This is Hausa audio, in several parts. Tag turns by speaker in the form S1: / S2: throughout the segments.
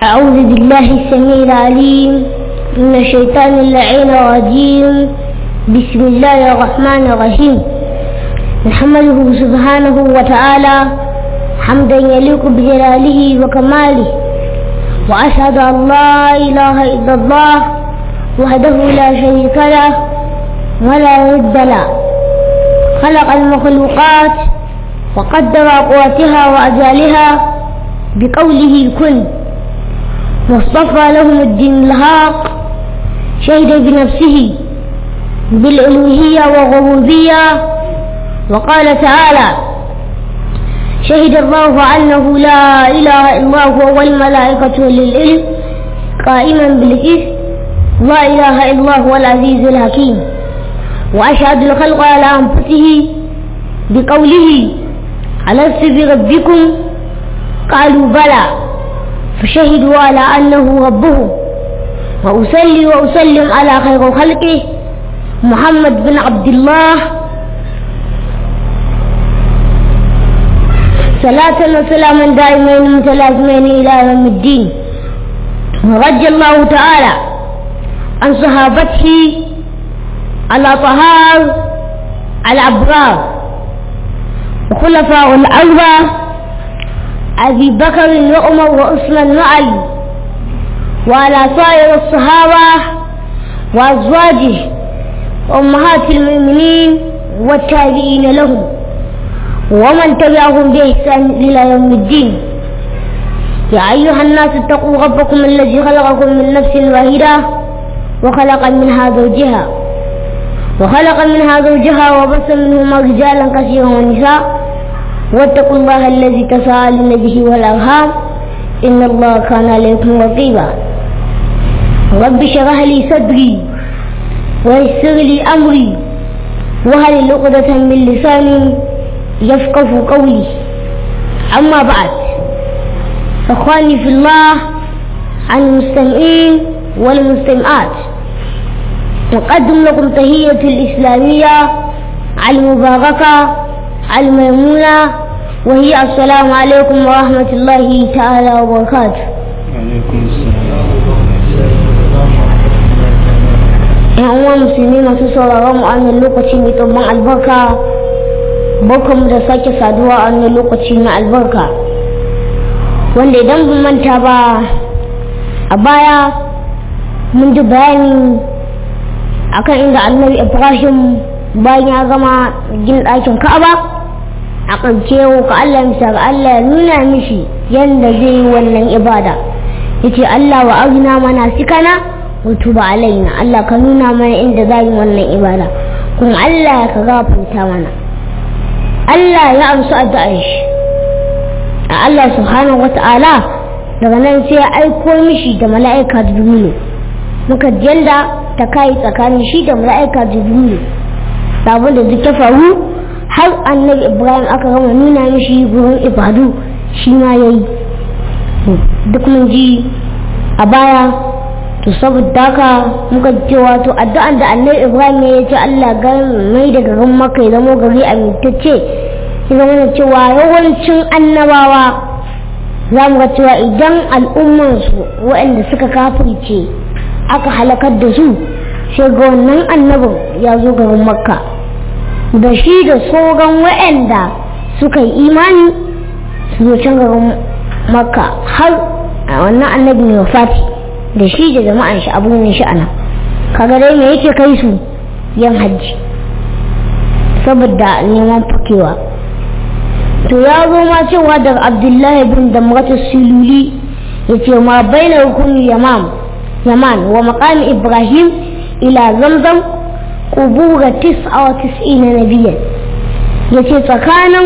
S1: أعوذ بالله السميع العليم من الشيطان اللعين الرجيم. بسم الله الرحمن الرحيم. نحمده سبحانه وتعالى حمدا يليق بجلاله وكماله، وأشهد أن لا إله إلا الله وحده لا شريك له ولا ند له. خلق المخلوقات وقدر أقواتها وأجالها بقوله كن، واصطفى لهم الدين الحق. شهد بنفسه بالألوهية والربوبية، وقال تعالى: شهد الله أنه لا إله إلا هو والملائكة والعلم قائما بالقسط لا إله إلا هو العزيز الحكيم. وأشهد الخلق على أنفسه بقوله: ألست بربكم؟ قالوا بلى، فشهدوا على أنه ربهم. وأصلي وأسلم على خير خلقه محمد بن عبد الله، صلاة وسلاما دائمين متلازمين إلى يوم الدين. ورضي الله تعالى عن صحابته الأطهار الأبرار وخلفاء الأربعة أبي بكر وعمر وعثمان وعلي، وعلى سائر الصحابة وأزواجه وأمهات المؤمنين والتابعين لهم ومن تبعهم بإحسان إلى يوم الدين. يا أيها الناس اتقوا ربكم الذي خلقكم من نفس واحدة وخلق منها زوجها وبث منهما رجالا كثيرا ونساء، واتقوا الله الذي تساءلون به والأرحام إن الله كان عليكم رقيبا. رب اشرح لي صدري ويسر لي أمري واحلل عقدة من لساني يفقه قولي. أما بعد، إخواني في الله المستمعين والمستمعات، أقدم لكم تحية الإسلامية المباركة الميمونة، وهي السلام عليكم ورحمة الله تعالى وبركاته.
S2: وعليكم السلام.
S1: ‘Yan uwa musulmi masu sauraron mu a wannan lokaci mai tsoron albarka, barkanmu da sake saduwa a wannan lokaci mai albarka, wanda idan ban manta ba a baya mun ji bayani akan inda annabi Ibrahim bayan ya gama gina ɗakin Ka'aba a ƙarshe ka Allah misa ga Allah ya nuna mishi yadda zai yi wannan ibada. Yace Allah wa arina manasikana wa tuba alaina, Allah ka nuna mana inda za yi wannan ibada, kuma Allah ya ka gafarta mana. Allah ya amsa addu'ar shi. Allah subhanahu wata'ala daga nan sai ya aiko mishi da mala'ika Jibrilu. Muka janda ta kai tsakanin shi da mala'ika Jibrilu, sabon da duk ta faru har annabi Ibrahim aka gama nuna mishi gurin ibadu shi ma yayi. Duk mun ji a baya, to saboda haka muka cewa to addu'an da annabi Ibrahim ya ce Allah ga mai da garin Makka ya zama gari amintacce, ya zama cewa yawancin annabawa za mu ga cewa idan al'ummansu waɗanda suka kafirce aka halakar da su, sai ga wannan annabin ya zo garin Makka da shi da sauran waɗanda suka yi imani su zo can garin Makka har wannan annabi mai wafati da shi da jama'an shi abun ne shi ana. Kaga dai me yake kai su yan hajji saboda neman fakewa. To ya zo ma cewa daga Abdullahi bin Damratu Siluli yace ma baina rukuni yaman wa maqami Ibrahim ila Zamzam qubura 99 nabiyyan. Yace tsakanin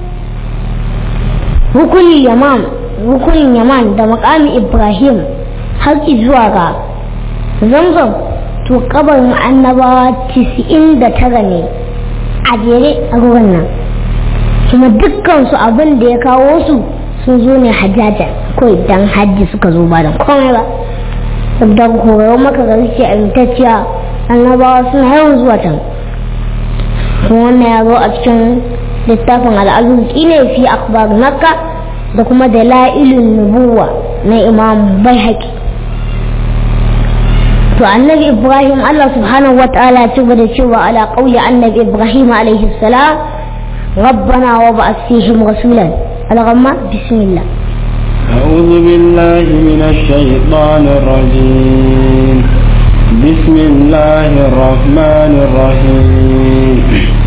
S1: rukunin yaman da maqami Ibrahim har zuwa ga Zamzam, to kabarin annabawa 99 ne a jere a ruwan nan, kuma dukkan su abin da ya kawo su sun zo ne hajjaja ko idan hajji suka zo ba da komai ba. Saboda koyarwar maka ga suke amintacciya, annabawa suna yawan zuwa can. kuma wannan ya zo a cikin littafin al'azuki ne fi akhbar makka da kuma dalailun nubuwa na imam Baihaqi. to annabi Ibrahim Allah subhanahu wa ta'ala ya ci da cewa ala qawli annabi Ibrahim alaihi salam rabbana wa ba'ath fihim rasulan al-ghamma bismillah.
S2: أعوذ بالله من الشيطان الرجيم بسم الله الرحمن الرحيم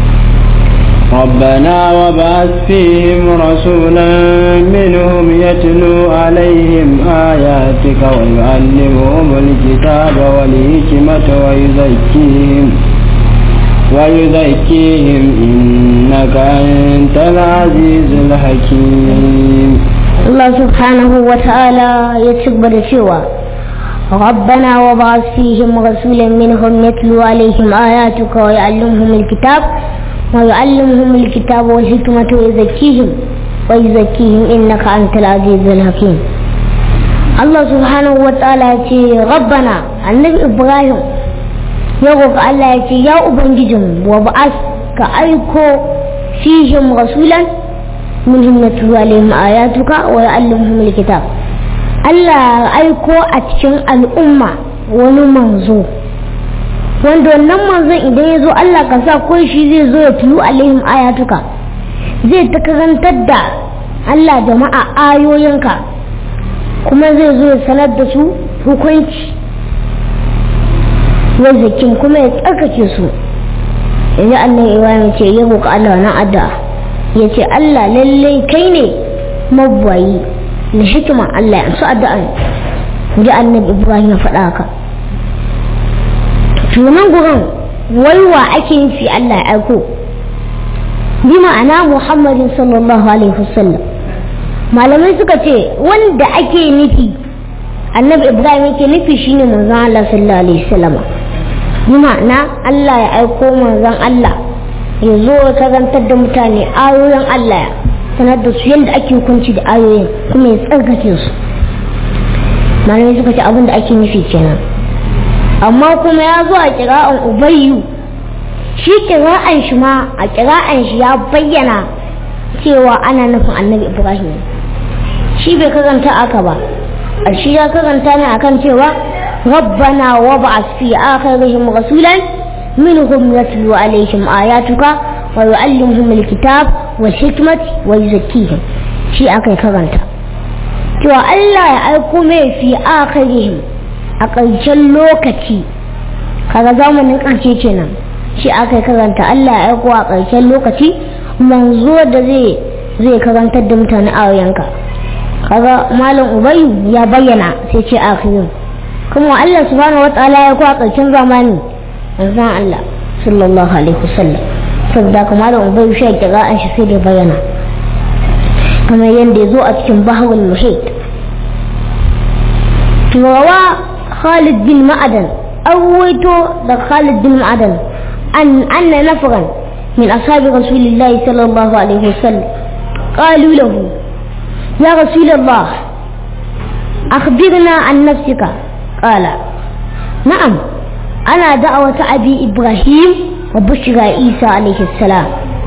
S2: ربنا وبعث فيهم رسولا منهم يتلو عليهم آياتك ويعلمهم الكتاب والحكمة ويزكيهم إنك أنت العزيز الحكيم.
S1: الله سبحانه وتعالى يتكبر سوى ربنا وبعث فيهم رسولا منهم يتلو عليهم آياتك ويعلمهم الكتاب والحكمة ويزكيهم إنك أنت العزيز الحكيم. الله سبحانه وتعالى ربنا النبي إبراهيم يقول الله يا أبنجهم وبعث كأيكو فيهم رسولا منهم يتلو عليهم آياتك ويعلمهم الكتاب. Allah aiko a cikin al'umma wani manzo wanda wannan manzon idan ya zo Allah ka sa ko shi zai zo ya tulu alaihim ayatuka, zai ta karantar da Allah jama'a ayoyinka, kuma zai zo ya sanar da su hukunci ya zakin kuma ya tsarkake su. yanzu annabi Ibrahim ce ya roƙa Allah na addu'a ya ce Allah lallai kai ne mabwayi na hikima, Allah ya su addu'an ji annabi Ibrahim ya faɗa haka. tunan gurin waiwa ake nufi Allah ya aiko bi ma'ana Muhammadin sallallahu alaihi wasallam. malamai suka ce wanda ake nufi annabi Ibrahim yake nufi shine manzon Allah sallallahu alaihi wasallam. bi ma'ana Allah ya aiko manzon Allah ya zo ya karantar da mutane ayoyin Allah ya sanar da su yadda ake hukunci da ayoyin kuma ya tsarkake su. malamai suka ce abin da ake nufi kenan. amma kuma ya zo a kira'an Ubayyu, shi kira'an shi ma a kira'an shi ya bayyana cewa ana nufin annabi Ibrahim. shi bai karanta aka ba, shi ya karanta ne akan cewa rabbana wa ba'ath fi akhirihim rasulan minhum yatlu alaihim ayatuka wa yu'allimuhum alkitab wal hikmati wa yuzakkihim. shi aka karanta cewa Allah ya aiko mai fi akhirihim a ƙarshen lokaci, kaga zamanin ƙarshe kenan. shi aka karanta Allah ya aiko a ƙarshen lokaci manzo da zai karantar da mutane ayoyinka. kaga malam Ubayyu ya bayyana sai ce akhirin, kuma Allah subhanahu wataala ya aiko a ƙarshen zamani manzon Allah sallallahu alaihi wasallam. saboda kuma malam Ubayyu shi ya kira an shi sai da bayyana kamar yadda ya zo a cikin Bahrul Muhit. turawa Khalid bin Ma'adan أويتو خالد بن معدن أن نفرا من أصحاب رسول الله صلى الله عليه وسلم قالوا له يا رسول الله أخبرنا عن نفسك. قال نعم أنا دعوة أبي إبراهيم وبشرى عيسى عليه السلام.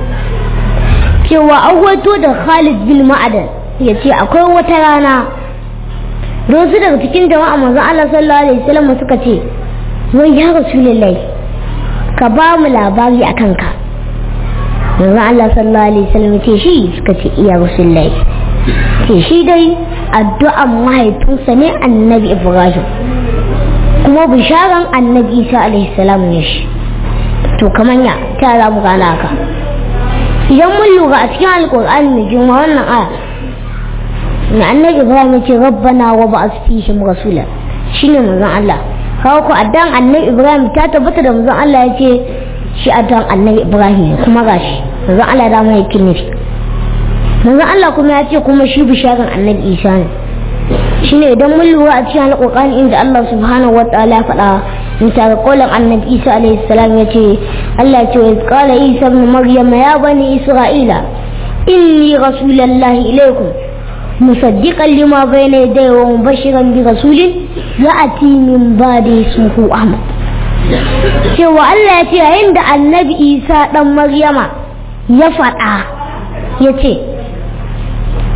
S1: cewa awwato da Khalid bin Ma'adan yace akwai wata rana wasu daga cikin jama'a manzon Allah sallallahu alaihi wasallam suka ce wai ya Rasulullahi ka ba mu labari akan ka. manzon Allah sallallahu alaihi wasallam ce shi suka ce iya Rasulullahi ce shi dai addu'an mahaifinsa ne annabi Ibrahim kuma bisharan annabi Isa alaihi salam ne shi. to kaman ya ta za mu gana haka idan mun lura a cikin alkur'ani mai girma wannan aya na annabi Ibrahim ce rabbana wa ba'ath fihim rasula, shine manzon Allah. kawo ku addan annabi Ibrahim ta tabbata da manzon Allah yace shi addan annabi Ibrahim kuma gashi manzon Allah da mai kinni manzon Allah kuma yace kuma shi bisharan annabi Isa ne. shine idan mun lura a cikin alkur'ani inda Allah subhanahu wataala ya faɗa misali kolin annabi Isa alaihi salam yace Allah ce wa qala Isa ibn Maryam ya bani Isra'ila inni rasulullahi ilaykum musaddiqan lima bayna yadayya wa mubashiran bi rasulin ya'ti min ba'di ismuhu Ahmad. cewa Allah ya ce yayin da annabi Isa dan Maryama ya faɗa yace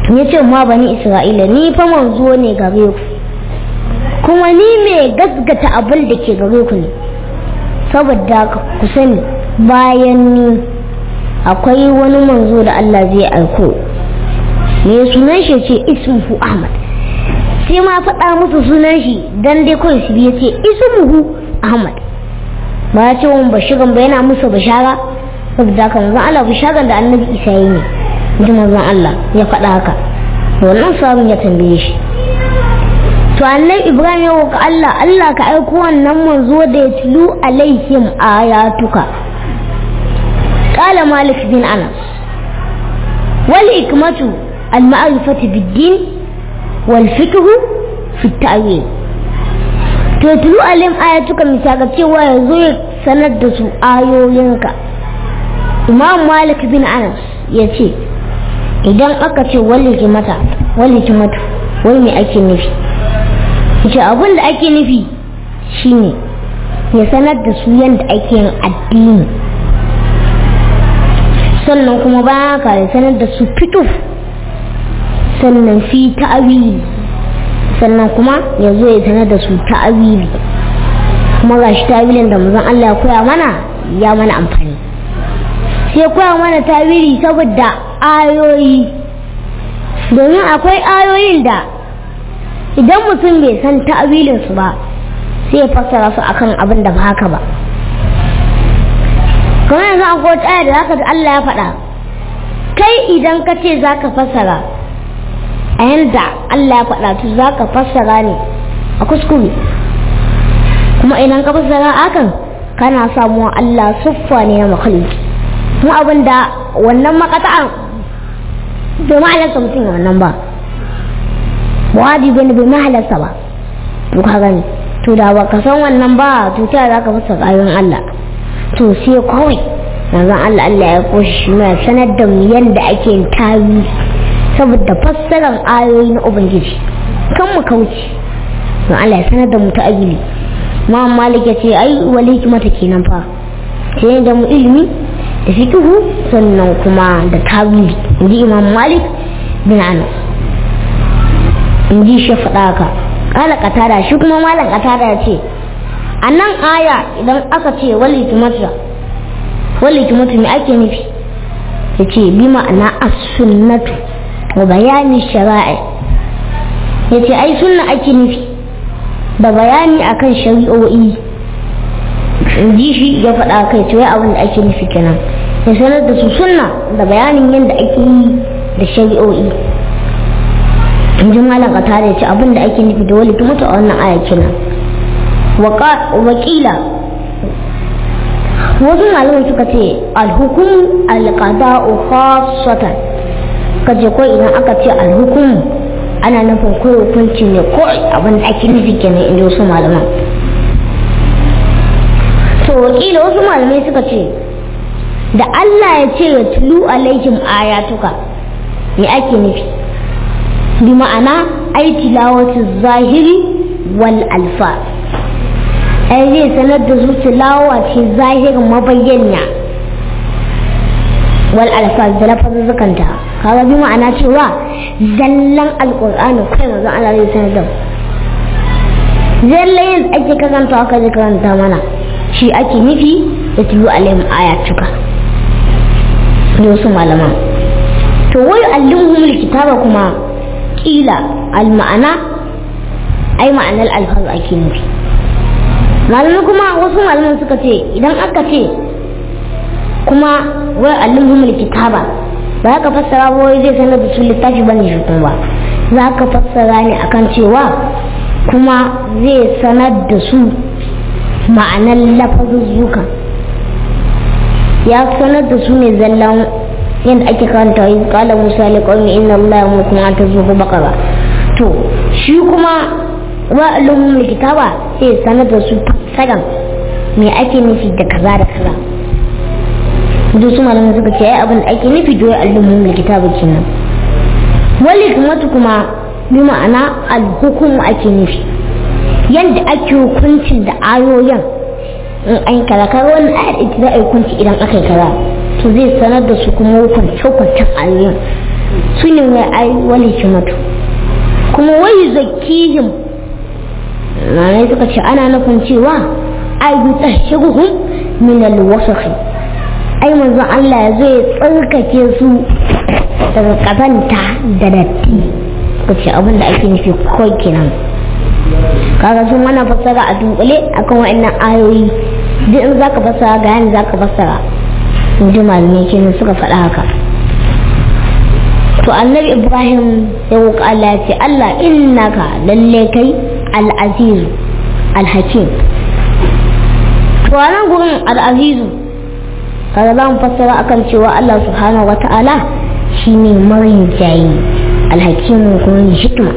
S1: ya ce ma bani Isra'ila ni fa manzo ne gare ku kuma ni mai gasgata abin da ke gare ku ne saboda ku sani bayan ni akwai wani manzo da Allah zai aiko ne sunan shi ce ismuhu Ahmad sai ma faɗa musu sunan shi dan dai kawai su biya ce ismuhu Ahmad ba ya ce wani bashiran ba yana musu bashara saboda haka manzon Allah bisharan da annabi Isa yi ne ji manzon Allah ya faɗa haka wannan sabon ya tambaye shi to annabi Ibrahim ya roƙi Allah ka aiko wannan manzo da ya tulu alaihim ayatuka qala Malik bin Anas wal hikmatu al ma'rifatu bid din wal fiqh fi at-ta'wil to tulu alaihim ayatuka misaga cewa yazo ya sanar da su ayoyinka Imam Malik bin Anas yace idan aka ce wal hikmatu wai me ake nufi ce abin da ake nufi shine ya sanar da su yadda ake yin addini sannan kuma bayan ka ya sanar da su fito sannan fi ta'awili sannan kuma ya zo ya sanar da su ta'awili kuma ga shi ta'awilin da manzon Allah ya mana amfani sai koya mana ta'awili saboda ayoyi domin akwai ayoyin da idan mutum bai san ta'awilinsu ba sai ya fassara su akan abin da ba haka ba kamar yanzu an kowace aya da zaka ji Allah ya faɗa kai idan ka ce zaka fassara a yanda Allah ya faɗa to zaka fassara ne a kuskure kuma idan ka fassara akan kana samuwa Allah siffa ne na makhluki kuma abin da wannan makata'an bai ma'alarsa mutum wannan ba wajibi ne bai mahalarsa ba to ka gani to da ba ka san wannan ba to ta za ka fasa ayoyin Allah to sai kawai manzon Allah ya koshi mai sanar da mu yanda ake yin tawi saboda fassarar ayoyi na ubangiji kan mu kauce don Allah ya sanar da mu ta'awili ma Malik ya ce ai wali hikmata kenan fa sai da mu ilimi da fiqhu sannan kuma da tawili inji Imam Malik bin Anas inji shi faɗa ka kala katada shi kuma malam katada ya ce a nan aya idan aka ce wali hikmata me ake nufi ya ce bi ma'ana as-sunnatu wa bayani shara'i ya ce ai sunna ake nufi da bayani akan shari'o'i ji shi ya faɗa kai ce wai abin da ake nufi kenan ya sanar da su sunna da bayanin yadda ake yi da shari'o'i in ji malam katare ya ce abin da ake nufi da wali kuma ta wannan aya kenan wakila wasu malaman suka ce alhukum alqada'u khassatan kaje ko idan aka ce alhukum ana nufin ko hukunci ne ko abin da ake nufi kenan inda wasu malaman to wakila wasu malamai suka ce da Allah ya ce ya tulu alaihim ayatuka me ake nufi bi ma'ana ai tilawatu zahiri wal alfa ai zai sanar da su tilawa ce zahirin mabayyana wal alfa da lafazin zakanta kaga bi ma'ana cewa zallan alqur'ani kai manzo Allah zai sanar da zallan ake karanta aka ji karanta mana shi ake nufi da tulu alaihim ayatuka da wasu malaman to wai allimhum kitaba kuma kila al ma'ana ai ma'anar alfaz ake nufi malamai kuma wasu malaman suka ce idan aka ce kuma wai allimhum kitaba ba ka fassara ba wai zai sanar da su littafi bane shi kuma za ka fassara ne akan cewa kuma zai sanar da su ma'anar lafazuzzuka ya sanar da su ne zallan yadda ake karanta yi kala musa liqawmi inna allaha ya'murukum an tazbahu baqara to shi kuma wa alumul kitaba sai sanar da su fassaran me ake nufi da kaza da kaza duk su malaman suka ce ai abin da ake nufi da alumul kitaba kenan wali kuma bi ma'ana al-hukum ake nufi yadda ake hukuncin da ayoyin in an kaza kai wannan ayar ita za a yi hukunci idan aka yi kaza to zai sanar da su kuma hukuncin ayoyin su ne wai ai wal hikmatu kuma wai zakihim ne suka ce ana nufin cewa ai bi tashaguhum min al-wasakh ai manzo Allah zai tsarkake su daga kazanta da datti kace abin da ake nufi ko kenan kaga sun mana fassara a dunkule akan wa'annan ayoyi duk in zaka fassara ga yana zaka fassara in ji malamai kenan suka faɗa haka to annabi Ibrahim ya roƙi Allah ya ce Allah innaka lalle kai al-aziz al-hakim to anan gurin al-aziz kaga za mu fassara akan cewa Allah subhanahu wata'ala shine marin jayi al-hakim kuma ne hikma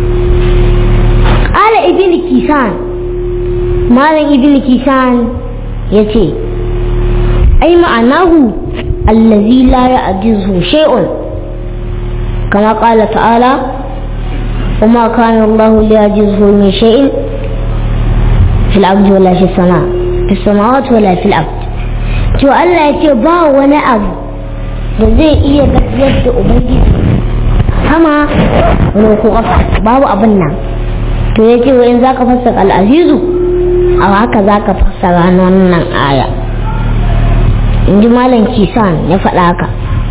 S1: ala ibn kisan malam ibn kisan yace ai ma'anahu allazi la ya'jizu shay'un kama qala ta'ala وما كان الله ليعجزه من شيء في الأرض ولا في السماء في السماوات ولا في الأرض to Allah ya ce ba wani abu da zai iya gajiyar da ubangiji sama wani ko ƙasa babu abin nan to ya ce in za ka fassara al'azizu a haka za ka fassara wannan aya in ji malam kisan ya faɗa haka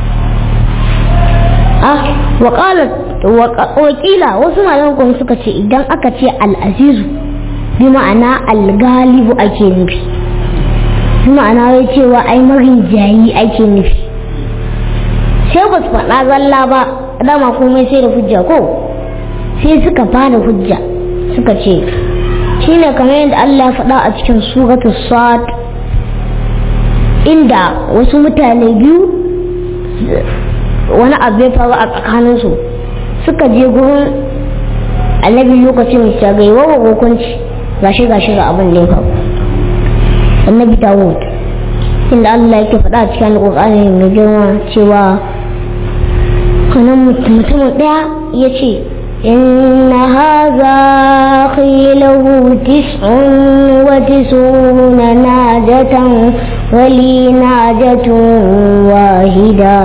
S1: wakila wasu malaman kuma suka ce idan aka ce al'azizu bi ma'ana al-galibu ake nufi bi ma'ana wai cewa ai marinjayi ake nufi sai ba su faɗa zalla ba dama komai sai da hujja ko sai suka fara hujja suka ce shine kamar yadda Allah ya faɗa a cikin suratul sad inda wasu mutane biyu wani abu ya faru a tsakaninsu suka je gurin annabi lokacin da ga yawa hukunci gashi ga abin da ya faru annabi Dawud inda Allah yake faɗa a cikin Qur'ani mai girma cewa kanan mutumin daya yace inna hadha khilahu 99 najatan wali najatun wahida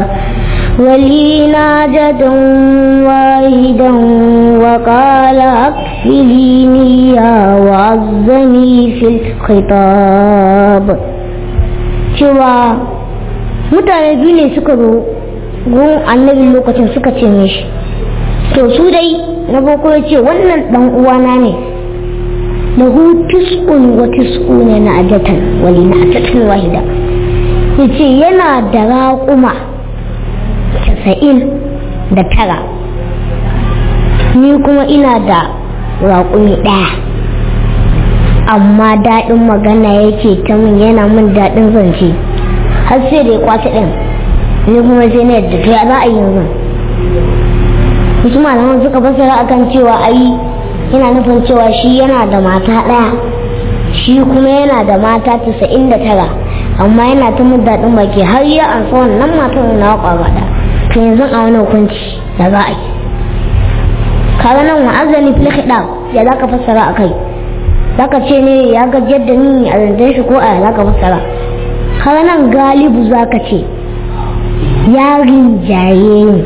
S1: وقال أكفليني وعظني في الخطاب cewa mutane biyu ne suka zo gun annabi lokacin suka ce mishi to su dai na boko ya ce wannan dan uwana ne lahu 99 na ajatan wali na ajatan wahida yace yana da raƙuma 99 ni kuma ina da raƙumi ɗaya amma daɗin magana yake ta min yana min daɗin zance har sai da ya kwace ɗin ni kuma sai na yadda to ya za a yi yanzu wasu malaman suka fassara akan cewa ai yana nufin cewa shi yana da mata ɗaya shi kuma yana da mata 99 amma yana ta min daɗin baki har ya ansa wannan matan na kwaba ɗaya to yanzu a wani hukunci da za a yi kaga nan wa'azani fil khidab ya zaka fassara akai zaka ce ne ya gajiyar da ni a zantar shi ko a zaka fassara kaga nan galibu zaka ce ya rinjaye ni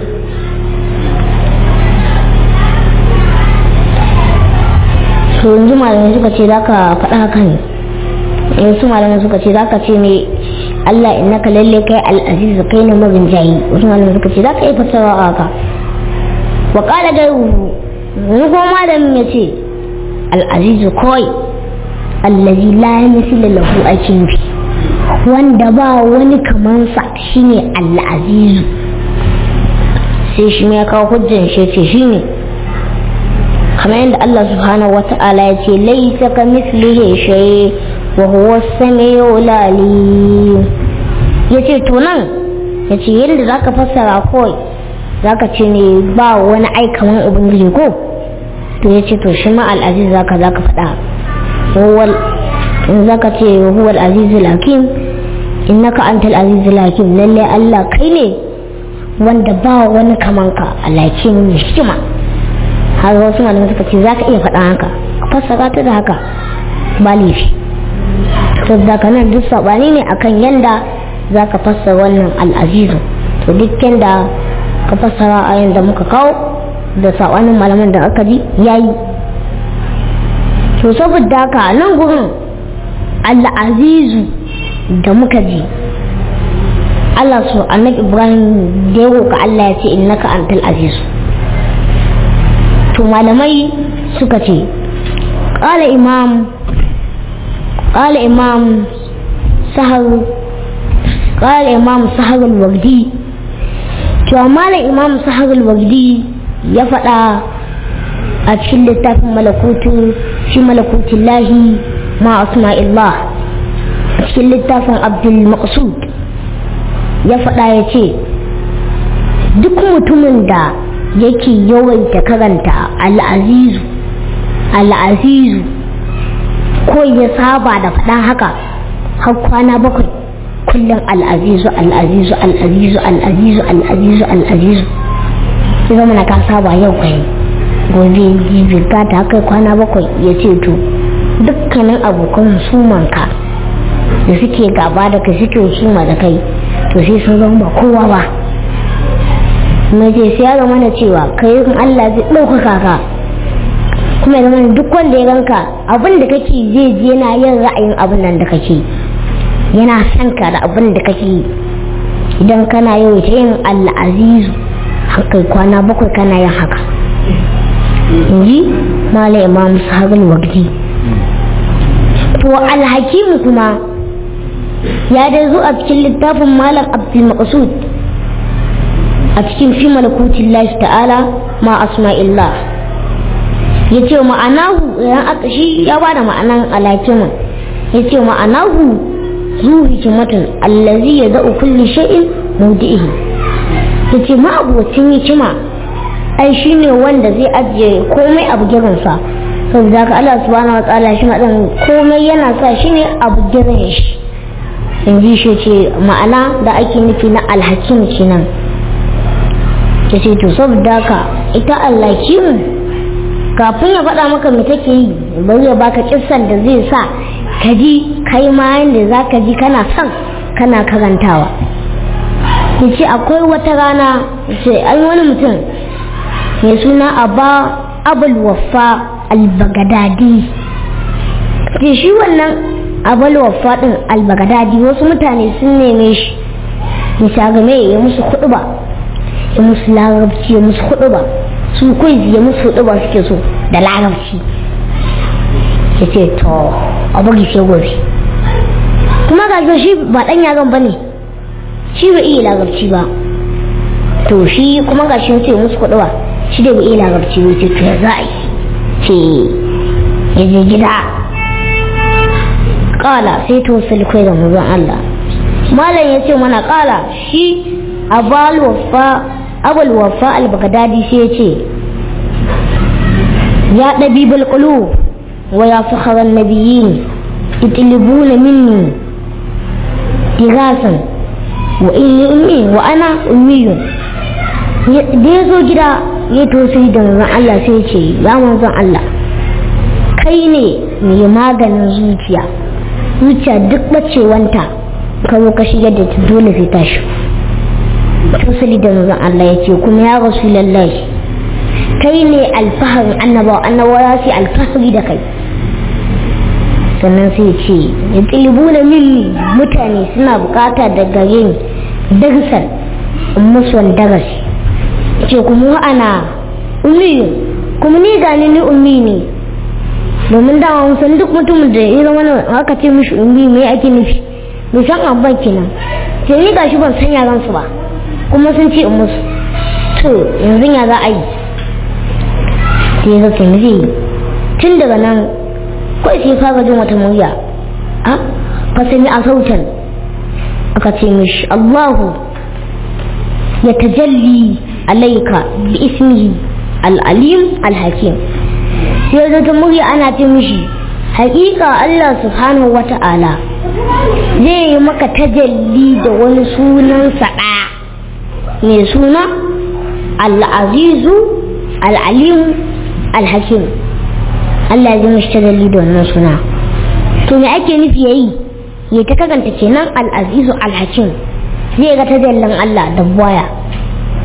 S1: to yanzu malamai suka ce zaka faɗa haka ne yanzu malamai suka ce zaka ce ne Allah innaka lalle kai al-aziz kai ne marinjayi wasu malamai suka ce zaka yi fassara haka wa qala gairu wani kuma malamin ya ce al-aziz koi allazi la yamthila lahu ake nufi wanda ba wani kamansa shine al-aziz sai shi ya kawo hujjan shi ce shine kamar yadda Allah subhanahu wata'ala ya ce laysa kamithlihi shay wa huwa as-sami'ul alim yace to nan yace yadda zaka fassara koi zaka ce ne ba wani aikaman ubangiji ko to yace to shi ma al-aziz zaka faɗa huwal in zaka ce huwal azizul hakim innaka antal azizul hakim lalle Allah kai ne wanda ba wani kaman ka al-hakim ne hikima har wasu malamai suka ce zaka iya faɗa haka fassara ta da haka ba laifi to da kana duk sabani ne akan yanda zaka fassara wannan al-aziz to dukkan da ka fassara ayin da muka kawo da sabanin malaman da aka ji yayi. To saboda haka nan gurin al-azizu da muka ji Allah so annabi Ibrahim da ya roƙa Allah ya ce innaka antal aziz. To malamai suka ce qala imam sahar al-wagdi. To malam imam sahar al-wagdi ya faɗa a cikin littafin malakutin lahi ma asma'illah, a cikin littafin abdul maqsud ya faɗa ya ce duk mutumin da yake yawaita karanta al'azizu ko ya saba da faɗa haka har kwana 7 kullum al'azizu ya zama na ka saba yau kai gobe jibi ta haka kwana 7 ya ce to dukkanin abokan husumanka da suke gaba da kai suke husuma da kai to sai sun zama ba kowa ba. mace sai ya zama na cewa kai Allah zai ɗaukaka ka, kuma ya zama duk wanda ya ganka abin da kake zai je yana yin ra'ayin abin nan da kake, yana son ka da abin da kake yi. Idan kana yau ta yin al'azizu haka kwana 7 kana yin haka, inji malam imam sahabul waqti. To alhakim kuma ya dai zo a cikin littafin malam abdul maqsud a cikin fi malakutin lahi ta'ala ma asma'illah ya ce ma'anahu, idan aka shi ya ba da ma'anan alhakimin, ya ce ma'anahu zu hikimatun allazi ya za'u kulli shay'in mawdi'ihi. ya ce ma'abucin hikima ai shi ne wanda zai ajiye komai abu girinsa, saboda haka Allah subhanahu wa ta'ala shi maɗan komai yana sa shi ne abu girin shi. in ji shi ce ma'ana da ake nufi na alhakim kenan. ta ce to saboda haka ita alhakim kafin ya faɗa maka me take yi bari ya baka kissan da zai sa ka ji kai ma yanda za ka ji kana son kana karantawa. ya ce akwai wata rana sai an wani mutum mai suna abul waffa al-bagadadi. ce shi wannan abul waffa din al-bagadadi wasu mutane sun neme shi bisa game ya musu kuɗuba, ya musu larabci, ya musu kuɗuba, su kai ya musu kuɗuba suke so da larabci. ya ce to a bari sai gobe, kuma ga shi ba ɗan yaron ba ne, shi bai iya larabci ba. to shi kuma ga shi ce musu kuɗuba, shi da bai iya larabci ba. ce to ya za a yi, ce ya je gida. kala sai to sulkai da mazan Allah. malam ya ce mana kala shi abul wafa al-baghdadi sai ya ce ya dabibul qulub wa ya fakharan nabiyyin itlibuna minni dirasan wa inni ummi wa ana ummiyun. da ya zo gida ya tosai da manzon Allah sai ya ce ya manzon Allah kai ne mai maganin zuciya duk bacewanta ka zo ka shigar da ta dole sai ta shi. tosali da manzon Allah ya ce kuma ya rasulullahi kai ne alfaharin annabawa ya ce alfahari da kai. sannan sai ce ya tilibuna minni mutane suna bukata da gare ni darsan musu darasi. ce kuma ana ummi, kuma ni gani ni ummi ne, domin dama mun san duk mutumin da ya zama aka ce mishi ummi me ake nufi, bai san abban kenan. ce ni gashi ban san yaran su ba kuma sun ce musu, to yanzu ya za a yi. sai ya zai yi tun daga nan kawai sai fara jin wata murya a fasani a sautan aka ce mishi Allahu ya tajalli alaika bi ismihi al-alim al-hakim. sai da ta murya ana ce mishi haƙiƙa Allah subhanahu wata'ala zai yi maka tajalli da wani sunan ɗaya mai suna al-azizu al-alim al-hakim. Allah ya mishi tajalli da wannan suna. to me ake nufi yayi ya ta kaganta kenan al-azizu al-hakim, zai ga tajallin Allah da buwaya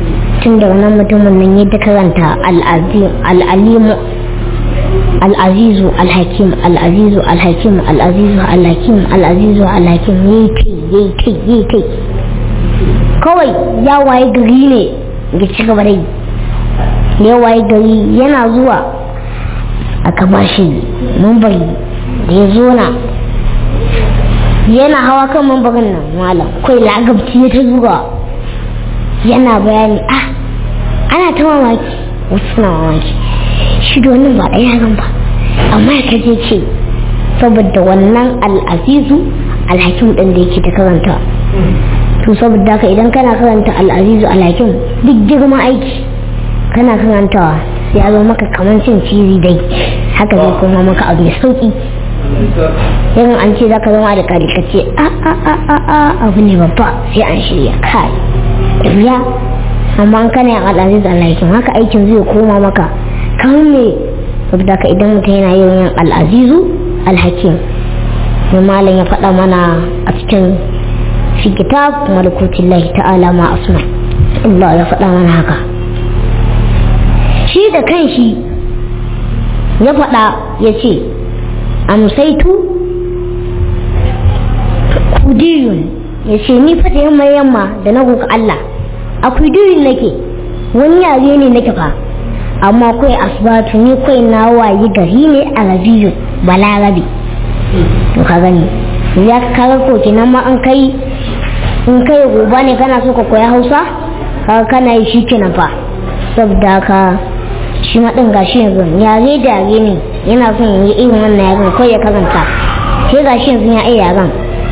S1: tun da wannan mutumin nan ya ta karanta al'alimu al'azizu al-hakim al'azizu al-hakim al'azizu al-hakim al'azizu al-hakim yi kai kawai ya waye gari ne ya ci gaba da yi ya waye gari yana zuwa aka bashi mambari da ya zo na yana hawa kan mambarin nan malam kai lagabci ya ta zuwa yana bayani ana ta mamaki wasu na mamaki shi da wannan ba ɗaya ran ba amma ya kaje ce saboda wannan al'azizu alhakim ɗin da yake ta karanta to saboda haka idan kana karanta al'azizu alhakim duk girman aiki kana karantawa sai ya zo maka kamar cin cizi dai haka zai kuma maka abu mai sauki irin an ce zaka zama da kari ka ce abu ne babba sai an shirya kai ya amma an kana yin al'azizu alhakim haka aikin zai koma maka kamar me saboda ka idan mutum yana yin al'azizu alhakim mai malam ya faɗa mana a cikin fi kitab malakutin lahi ta'ala ma asma Allah ya faɗa mana haka shi da kanshi ya faɗa ya ce amsaitu kudiyun ya ce ni fata yamma da na kuka Allah a kudiyun nake wani yare ne nake fa amma kai asbatu ni kai na wayi gari ne a rabiyu balarabi to ka gani ya kaga ko kenan ma an kai in kai gobe ne kana so ka koya Hausa kaga kana yi shi kenan fa saboda ka shi ma din gashi yanzu yare da yare ne yana son yi irin wannan yaren kai ya karanta sai gashi yanzu ya iya yaren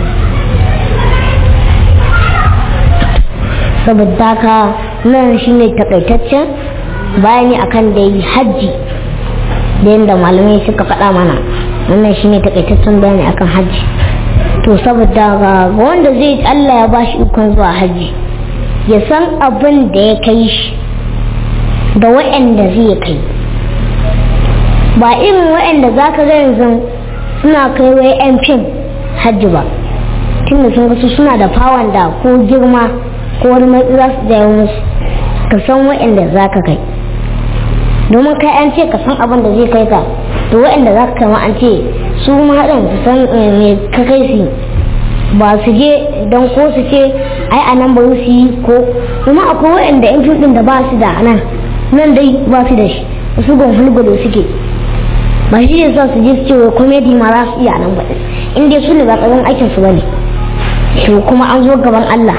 S1: saboda ka nan shine takaitaccen bayani akan da yi hajji da yadda malamai suka faɗa mana wannan shine takaitaccen bayani akan hajji to saboda ga wanda zai Allah ya bashi ikon zuwa hajji ya san abin da ya kai shi da waɗanda zai kai ba irin waɗanda za ka ga yanzu suna kai wai yan fim hajji ba tunda sun ga su suna da fawon da ko girma ko wani matsi za su jawo musu ka san waɗanda za ka kai domin kai an ce ka san abin da zai kai ka to waɗanda za ka kama an ce su ma haɗin su san me ka kai su ba su je don ko su ce ai a nan ba su yi ko kuma akwai waɗanda yan fim da ba su da nan dai ba su da shi su gon hulgudu suke ba shi ne sa su je su ce wai komedi ma za su iya nan ba in dai su ne ba tsaron aikin su bane to kuma an zo gaban Allah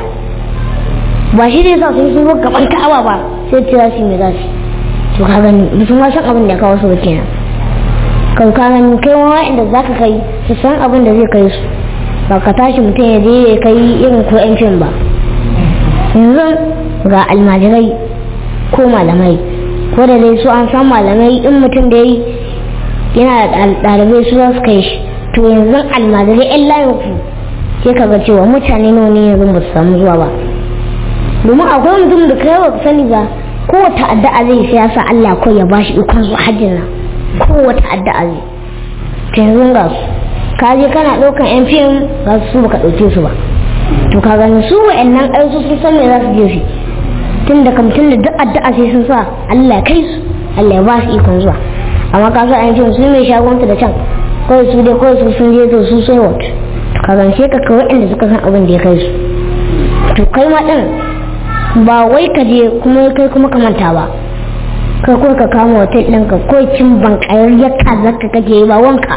S1: ba shi ne sa su sun zo gaban Ka'aba ba sai ta su me za su to ka gani ba su ma san abin da kawo su ba kenan ka gani kai ma inda zaka kai su san abin da zai kai su ba ka tashi mutum ya je ya kai irin ko yan fim ba yanzu ga almajirai ko malamai ko da dai su an san malamai in mutum da yana da ɗalibai su za su kai shi to yanzu almajirai yan layin ku sai ka ga cewa mutane nawa ne yanzu ba su samu zuwa ba domin akwai mutum da kai ba sani ba kowace addu'a zai sai ya sa Allah ko ya bashi ikon zuwa hajjin nan kowace addu'a zai to yanzu ga su ka je kana ɗaukan yan fim ga su baka ɗauke su ba to ka gani su wa'annan aisu sun san me za su je su tun da kamtun da duk addu'a sai sun sa Allah kai su Allah ya ba su ikon zuwa amma ka sa yan fim su mai shagonta da can kawai su dai kawai su sun je to su sai wata to ka gani sai ka kai wa'anda suka san abin da ya kai su to kai ma ɗin ba wai ka je kuma kai kuma ka manta ba kai kawai ka kama hotel ɗinka kawai cin bankayar yakka zaka kake yi ba wanka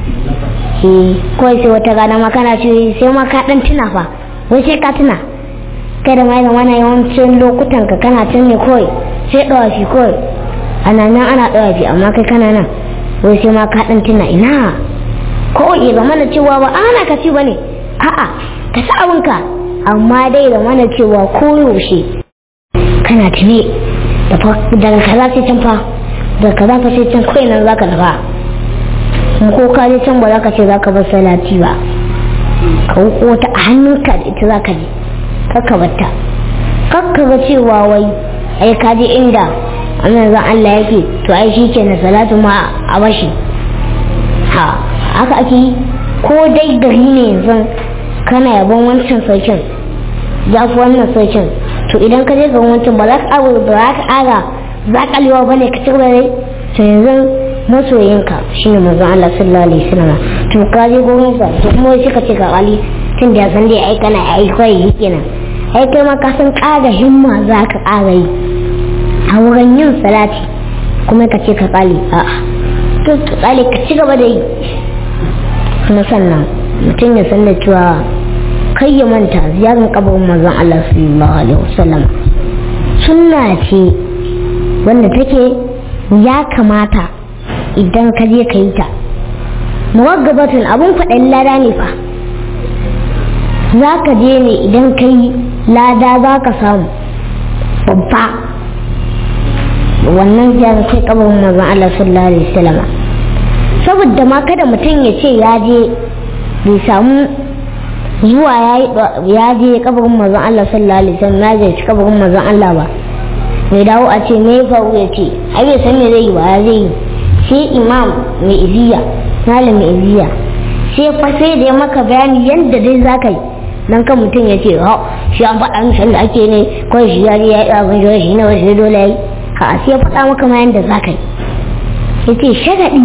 S1: kawai sai wata rana ma kana ce sai ma ka ɗan tuna fa wai sai ka tuna kai da mai zama na yawancin lokutan ka kana can ne kawai sai ɗawafi kawai ana nan ana ɗawafi amma kai kana nan wai sai ma ka ɗan tuna ina kawai ya zama na cewa ba ana ka ci ba ne a'a ka sa abinka amma dai da mana cewa koyaushe kana tune daga kaza sai can fa daga kaza fa sai can kawai nan zaka dafa ko ka je can ba za ka ce za ka bar salati ba ka wuko ta a hannunka da ita za ka je kakka batta kakka ga cewa wai ai ka je inda annan zan Allah yake to ai shi ke na salatu ma a bashi haka ake yi ko dai gari ne yanzu kana yabon wancan sarkin ya fi wannan sarkin to to idan ka je ga wancan ba za ka ƙara zakalewa ba ne ka ci gaba dai to yanzu masoyinka shine manzon Allah sallallahu alaihi wasallam to ka je gurin sa to kuma sai ka ce ga Ali tun da san dai ai kana ai kai kenan ai kai ma ka san ƙara himma za ka ƙara yi a wurin yin salati kuma ka ce ka ƙali a'a to ƙali ka ci gaba da yi kuma sannan mutum ya san da cewa kai ya manta ziyarar kabarin manzon Allah sallallahu alaihi wasallam sunna ce wanda take ya kamata idan ka je ka yi ta muwaggabatun abun faɗin lada ne fa za ka je ne idan ka yi lada za ka samu babba wannan ziyarar kai kabarin manzon Allah sallallahu alaihi wasallam saboda ma kada mutum ya ce ya je bai samu zuwa ya je kabarin manzon Allah sallallahu alaihi wasallam ya je kabarin manzon Allah ba mai dawo a ce me faru ya ce ai bai san me zai yi ba ya zai yi sai imam mai iziya malam mai iziya sai fa sai da ya maka bayani yadda dai za ka yi dan kan mutum ya ce shi an faɗa mishi da ake ne ko shi ya je ya yi abin da shi na wasu dole ya yi sai ya faɗa maka ma yadda za ka yi ya ce sharaɗi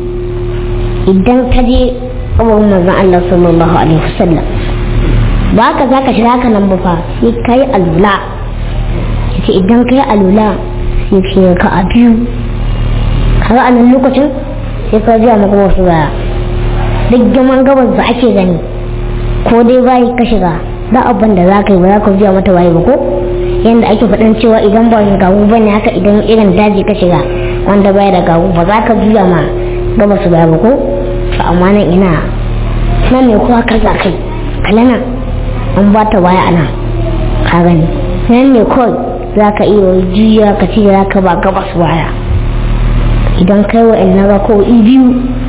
S1: idan ka je kabarin manzon Allah sallallahu alaihi wasallam ba ka za ka shiga haka nan ba fa sai ka yi alula ya ce idan ka yi alula sai ka a biyu kaga a nan lokacin sai ka biya maka wasu baya duk gaman gabas da ake gani ko dai bayi ka shiga da abin da za ka yi ba za ka biya mata waye ba ko yadda ake faɗin cewa idan ba gagu ba ne haka idan irin daji ka shiga wanda baya da gagu ba za ka biya ma gabas baya ba ko to amma nan ina nan ne kuwa ka za kai kalana an ba ta waya ana ka gani nan ne kawai za ka iya juya ka ci za ka ba gabas waya idan kai wa ina ga ko biyu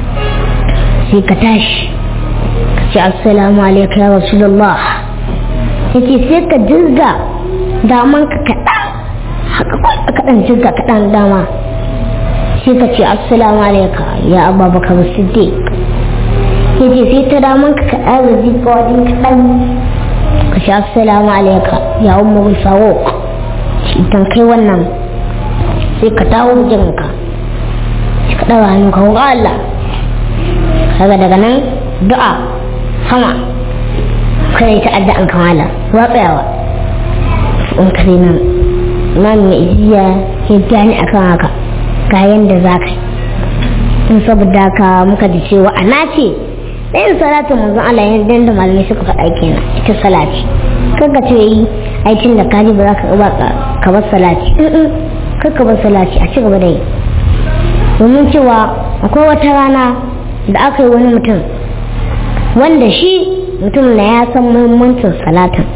S1: sai ka tashi ka ce assalamu alaikum ya rasulullah yace sai ka jirga daman ka kaɗan haka kawai kaɗan jirga kaɗan dama sai ka ce assalamu alaikum ya abubakar siddiq yace sai ta daman ka kaɗan da jirga wajen kaɗan ka ce assalamu alaikum ya umar faruq idan kai wannan sai ka dawo jinka ka ɗaga hannu ka ga Allah kaga daga nan du'a sama kai ta addu'an kamala watsayawa in kare nan imam mai iziya ya gani akan haka ga yanda za ka in saboda ka muka ji cewa ana ce ɗayan salatin manzon Allah yadda malamai suka faɗa kenan ita salati kaga ce yi aikin da kaji ba za ka bar salati ka bar salati a ci gaba da yi domin cewa akwai wata rana da aka yi wani mutum wanda shi mutum na ya san muhimmancin salatin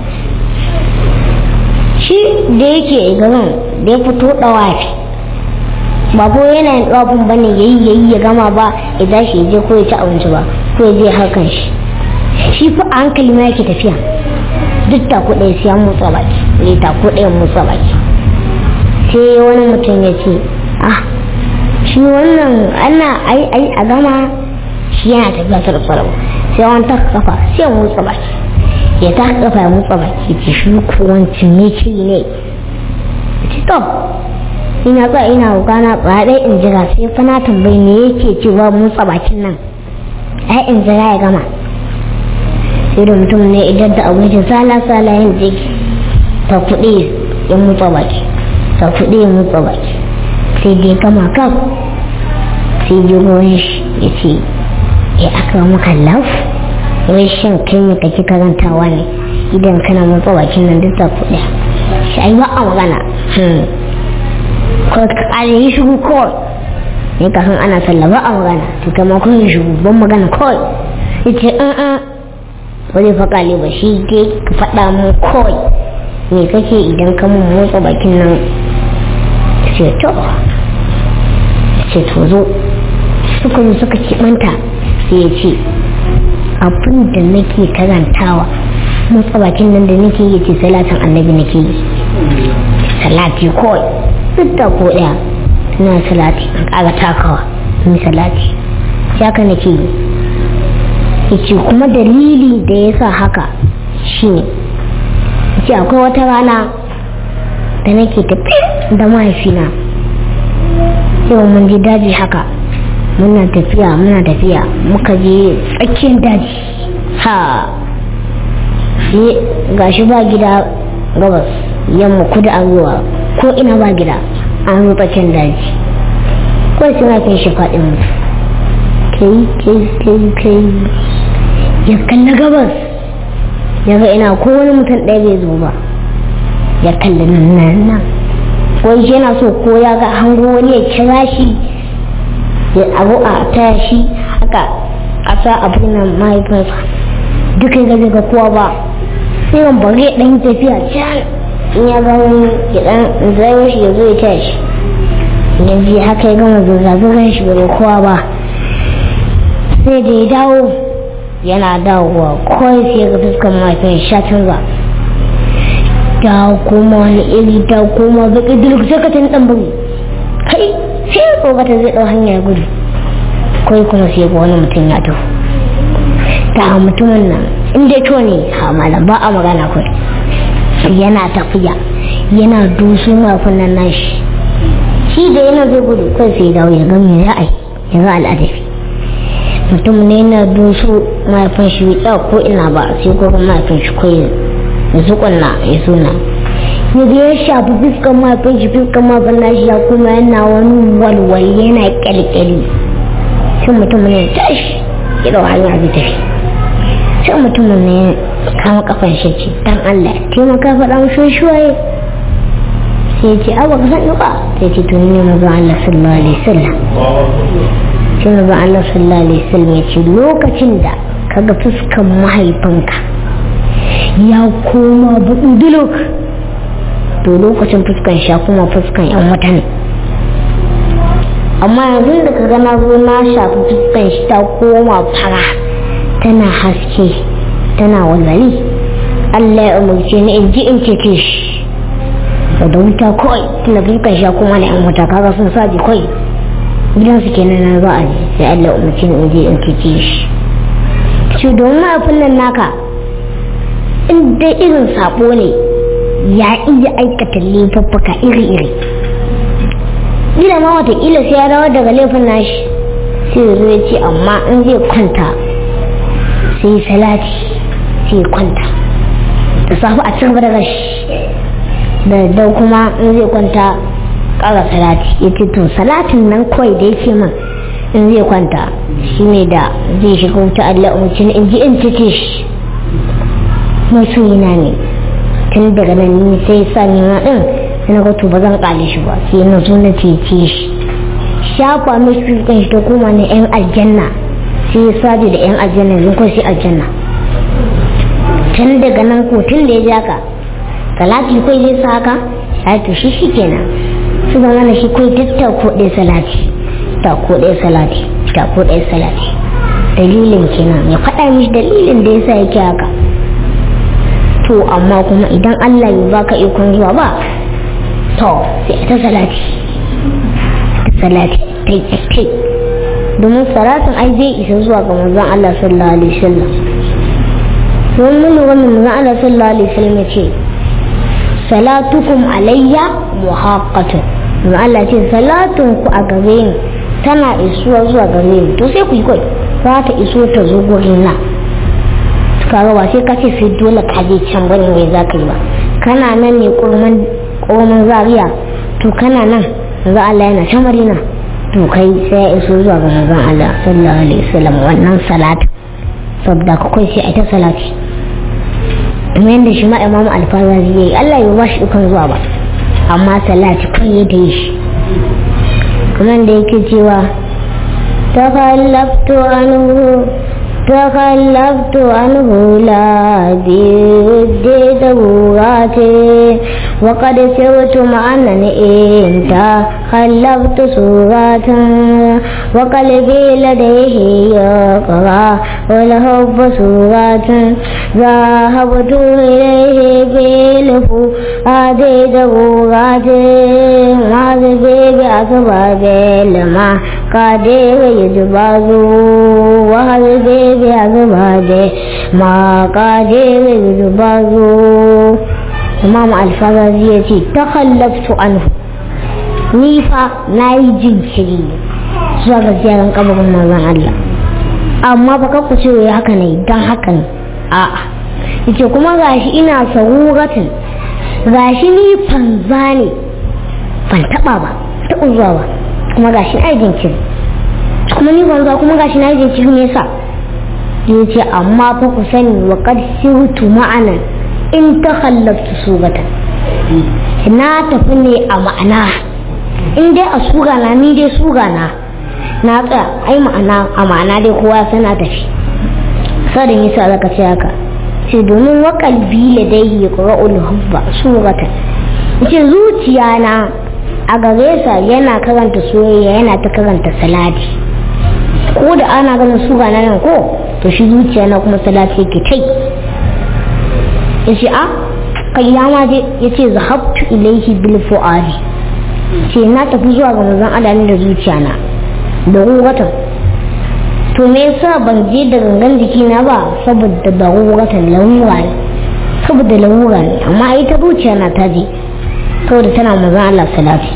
S1: shi da yake garin da ya fito dawafi ba ko yana yin dawafin ba ne yayi ya gama ba idan shi je ko ya ci abinci ba ko ya je harkan shi fa a hankali ma yake tafiya duk tako ɗaya sai ya motsa baki ne tako ɗaya motsa baki sai wani mutum ya ce shi wannan ana ai a gama shi yana tafiya ta rufa sai wani ta kafa sai ya motsa baki ya ta kafa ya motsa baki ce shi kuwancin ne ce ne ce to ina tsa ina gana tsare in jira sai fa na tambayi me yake cewa motsa bakin nan ai in jira ya gama sai da mutum ne idan da abincin sala yin jiki ta kuɗi ya motsa baki ta kuɗi ya motsa baki sai dai gama kan sai jihohin shi ya ce ya aka maka laf wai shan kai ne kake karantawa ne idan kana motsa bakin nan duk da kuɗi shi ai ba a magana ko ka ƙare yi shigo kawai ne ka san ana sallah ba a magana to kama kun yi shigo ban magana kawai ya ce ba zai faƙa ne ba shi dai ka faɗa mun kawai me kake idan ka mun motsa bakin nan ce to zo suka zo suka kimanta sai ya ce abin da nake karantawa motsa bakin nan da nake yi ce salatin annabi nake yi salati kawai duk da ko ɗaya ina salati an ƙara takawa in salati haka nake yi yace kuma dalili da ya sa haka shine yace akwai wata rana da nake tafi da mahaifina yau mun je daji haka muna tafiya muka je tsakiyar daji gashi ba gida gabas yamma kudu arewa ko ina ba gida an zo tsakiyar daji kawai suna kan shi faɗin mutu kai ya kalla gabas ya ga ina ko wani mutum ɗaya bai zo ba ya kalli nan wai shi yana so ko ya ga hango wani ya kira shi ya abu a taya shi haka a sa abin nan mahaifinsa duka ya ga kowa ba sai ban bari ya ɗan tafiya can in ya ga wani ya ɗan zai shi ya zo ya taya shi yanzu haka ya gama zirga-zirgar shi bai kowa ba sai da ya dawo yana dawowa kawai sai ga fuskar mahaifin sha canza ta koma wani iri ta koma baki duk sakatan dan bugu kai sai ya tsogata zai dau hanyar gudu kawai kuma sai ga wani mutum ya taho ta mutumin nan inda to ne ha malam ba a magana kai yana tafiya yana dusu mafin nan nashi shi da yana zai gudu kai sai dawo ya ga me ra'ayi ya ga al'adabi mutum ne na dusu mahaifin shi ya ko ina ba sai ko mahaifin shi koyi da zukunna ya suna yadda ya shafi fiskan mahaifin shi fiskan mahaifin nashi ya kuma yana wani walwal yana kyalkyali sai mutum ne tashi ya dau hanya zai tafi sai mutum ne kama kafan shi ce dan Allah taimaka faɗa musu shuwaye sai ce abu ka sani ba sai ce tuni ne mazu Allah sallallahu alaihi wasallam sai mazu Allah sallallahu alaihi wasallam ya ce lokacin da kaga fuskan mahaifinka ya koma buɗu duluk to lokacin fuskan sha kuma fuskan yan wata ne amma yanzu da kaga na zo na shafi fuskan shi ta koma fara tana haske tana wazari Allah ya umarce ni in ji in cece shi da wuta kawai tana fuskan sha kuma na yan wata kaga sun saji kawai gidansu kenan na za a ji sai Allah ya umarce ni in ji in cece shi shi domin mafin nan naka in dai irin sabo ne ya iya aikata laifuffuka iri-iri ila ma watakila sai ya rawar daga laifin nashi sai ya zo ya ce amma in zai kwanta sai salati sai kwanta da safi a cikin daga shi da kuma in zai kwanta ƙara salati ya ce to salatin nan kawai da yake man in zai kwanta shi ne da zai shiga wuta Allah umarci in ji in cece shi masoyina ne tun daga nan ni sai sa ni ma din na ga to ba zan kale shi ba sai na zo na cece shi shafa mishi kan shi ta koma ne yan aljanna sai ya saje da yan aljanna yanzu ko sai aljanna tun daga nan ko tun da ya ja ka salati ko zai sa haka sai to shi kenan su zama na shi ko tatta ko dai salati ta ko dai salati ta ko dai salati dalilin kenan ya faɗa mishi dalilin da yasa yake haka to amma kuma idan Allah ya baka ikon zuwa ba to sai ta salati tai domin salatin ai zai isa zuwa ga manzon Allah sallallahu alaihi wasallam wannan manzon Allah sallallahu alaihi wasallam ya ce salatukum alayya muhaqqatun manzon Allah ce salatun ku a gare ni tana isuwa zuwa gare ni to sai ku yi kai za ta iso ta zo gurin na kaga ba sai ka ce sai dole ka je can bane mai za ka yi ba kana nan ne kurman zariya to kana nan yanzu Allah yana can marina to kai sai ya iso zuwa ga manzon Allah sallallahu alaihi wasallam wannan salat saboda ka kai sai ita salati kuma yanda shi ma Imam Al-Fazazi yayi Allah ya bashi ikon zuwa ba amma salati kai ya da shi kuma da yake cewa تخلفت عنه لا بود ذواتي وقد سرت معنا إن تخلفت سوراتا وقلبي لديه يقرأ والحب سوراتا ذهبت إليه بلف هذه ذواتي معذبي بأسباب لما قادر يجبازوا وهذبي بأسباب ما قادر يجبازوا Imam Al-Fazazi ya ce takhallaftu anhu, ni fa nayi jinkiri zuwa ga ziyarar kabarin manzon Allah, amma ba ka kuce wai haka ne dan haka ne, a'a yace kuma gashi ina saruratin, gashi ni fanza ne ban taba ba ta zuwa ba, kuma gashi na yi jinkiri, kuma ni fanza kuma gashi na yi jinkiri me yasa? yace amma fa ku sani wa qad sirtu ma'ana in takhallaftu sugatan, na tafi ne a ma'ana, in dai a suga na ni dai suga na tsaya, ai ma'ana a ma'ana dai kowa sana tafi. sai da nisa zaka ce haka, ce domin wa qalbi ladayhi yaqra'ul hubba sugatan, ce zuciya na a gare sa yana karanta soyayya, yana ta karanta salati, ko da ana ganin suga na nan ko to shi zuciya na kuma salati yake kai. yace a kayyama je yace zahabtu ilayhi bil fuadi, ce na tafi zuwa ga manzon Allah da zuciya na da ruwatan. to me yasa ban je da gangan jiki na ba? saboda da ruwatan lawura ne, saboda lawura ne, amma ita zuciya na ta je saboda tana manzon Allah salati.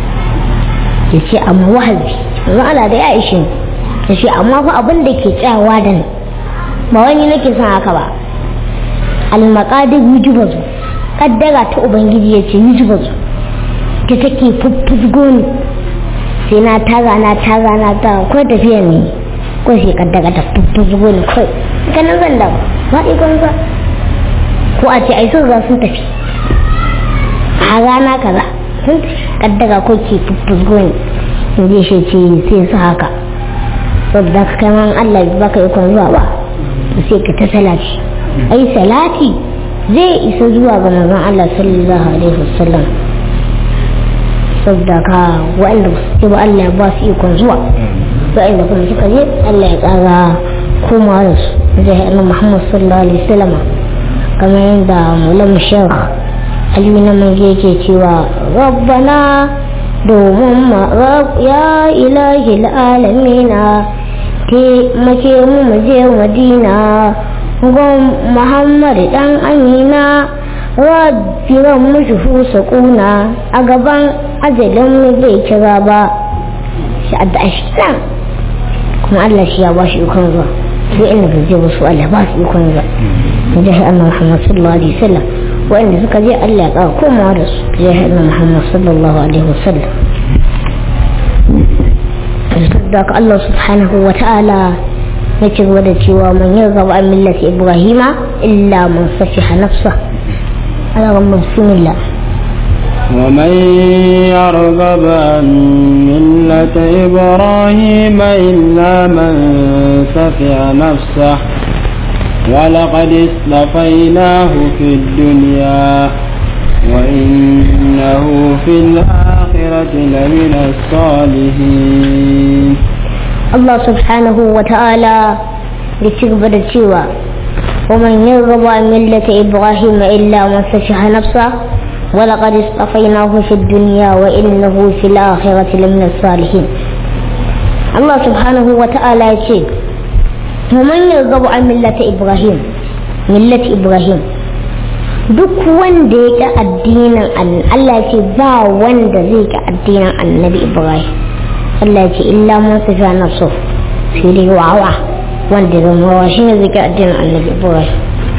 S1: yace amma wahabi manzon Allah da ya ishe, yace amma fa abin da ke tsayawa da ni ba wani nake son haka ba, al-maqadir yujubazu, kaddara ta ubangiji yace yujubazu ta take fuffusgo ni, sai na tara ko tafiya ne ko sai kaddara ta fuffusgo ni kai kana zan da ba ikon sa, ko a ce ai sun za sun tafi a rana kaza sun kaddara ko ke fuffusgo ni, in je shi ce sai su haka, saboda kai man Allah baka ikon zuwa ba sai ka ta salati. ai salati zai isa zuwa ga manzon Allah sallallahu alaihi wasallam, saboda ka wanda su ba Allah ba su ikon zuwa, wanda kuma suka je Allah ya tsara kuma da su da annabi Muhammad sallallahu alaihi wasallam, kamar yadda Maulana Sheikh Ali na mange yake cewa rabbana domin ma ya ilahi alamina ke make mu je Madina gon Muhammad dan Amina, rabbi ran mushi sakuna a gaban ajalin mu bai kira ba shi adda shi nan, kuma Allah shi ya ba shi ikon zuwa, to inda ba zai wasu Allah ba su ikon zuwa da annabi Muhammad sallallahu alaihi wasallam, wanda suka je Allah ya kawo komawa da su da annabi Muhammad sallallahu alaihi wasallam. da Allah subhanahu wa ta'ala ya ci gaba da cewa man yarghabu an millati ibrahima illa man safiha nafsa. Allahumma bismillah.
S2: ومن يرغب عن ملة إبراهيم إلا من سفه نفسه ولقد اصطفيناه في الدنيا وإنه في الآخرة لمن الصالحين.
S1: الله سبحانه وتعالى يتقبل التوى ومن يرغب عن ملة إبراهيم إلا من سفه نفسه ولقد اصطفيناه في الدنيا وإنه في الآخرة لمن الصالحين. الله سبحانه وتعالى يقول ومن يرغب عن ملة إبراهيم duk wanda yake addinin Allah ce ba wanda zai ka addinin annabi Ibrahim. Allah ce illa man safa nafsu sai dai wawa wanda zama shi ne zai ka addinin annabi Ibrahim.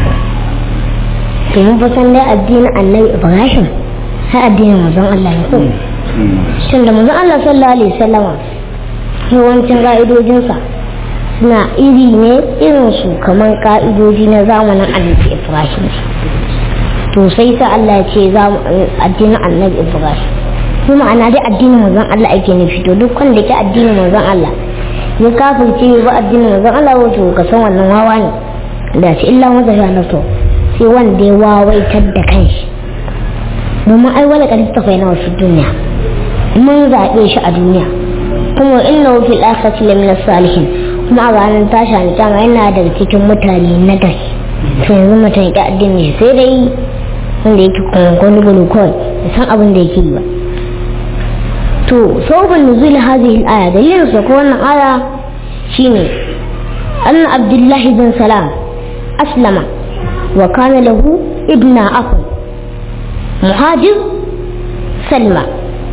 S1: Mun fa san dai addinin annabi Ibrahim sai addinin manzon Allah ne ko shin da manzon Allah sallallahu alaihi wasallam yawancin ka'idojinsa suna iri ne irin su kamar ka'idoji na zamanin annabi Ibrahim. To sai sa Allah ya ce za mu addinin annabi Ibrahim kuma ana dai addinin manzon Allah ake nufi. To duk wanda ke addinin manzon Allah ya kafirce ba addinin manzon Allah wato ka san wannan wawa ne da shi illa wanda ya nato sai wanda ya wawaitar da kanshi. domin ai wala kadin tafai na wasu duniya mun zaɓe shi a duniya kuma innahu fil akhirati lamin salihin, kuma a ranar tashi an kama yana daga cikin mutane na gari. to yanzu mutum ya addini sai dai wanda yake kwankwan gulukon da san abin da yake yi ba. to sabon nuzul hadhihi al-aya dalilin sa ko wannan aya shine anna Abdullahi bin Salam aslama wa kana lahu ibna akhu. مهاجر سلمى